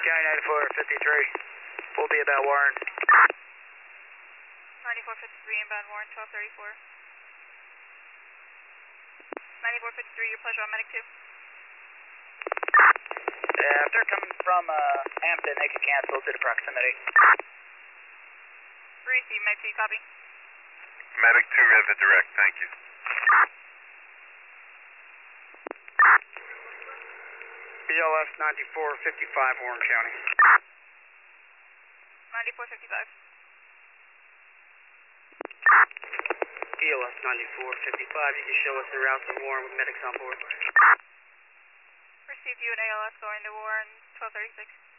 County 9453. We'll be about Warren. 9453 inbound Warren, 1234. 9453, your pleasure on medic 2. If they're coming from Hampton, they can cancel due to proximity. Receive, medic 2, copy. Medic 2 has a direct, thank you. BLS 9455, Warren County. 9455. BLS 9455, you can show us the route to Warren with medics on board. Received you and ALS going to Warren, 1236.